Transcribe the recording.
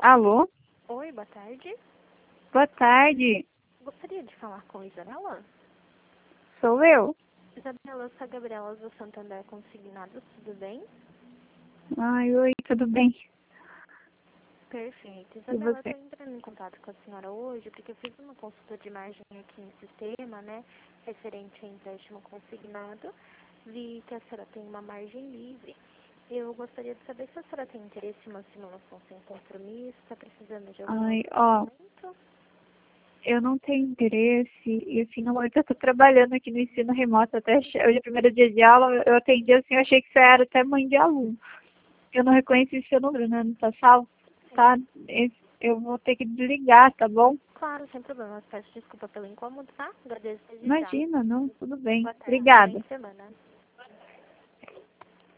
Alô? Oi, boa tarde. Boa tarde. Gostaria de falar com Isabela? Sou eu. Isabela, eu sou a Gabriela do Santander Consignados, tudo bem? Ai, oi, tudo bem? Perfeito. E Isabela, eu você? estou entrando em contato com a senhora hoje porque eu fiz uma consulta de margem aqui no sistema, né, referente a empréstimo consignado. Vi que a senhora tem uma margem livre. Eu gostaria de saber se a senhora tem interesse em uma simulação sem compromisso, está precisando de algum Ai, acompanhamento? eu não tenho interesse e assim, no momento eu tô trabalhando aqui no ensino remoto até hoje é o primeiro dia de aula, eu atendi assim, eu achei que você era até mãe de aluno. Eu não reconheci seu número, né? Não tá salvo, tá? Eu vou ter que desligar, tá bom? Claro, sem problemas. Peço desculpa pelo incômodo, tá? Agradeço desde já. Imagina, não, tudo bem. Boa tarde, Obrigada. excelente semana.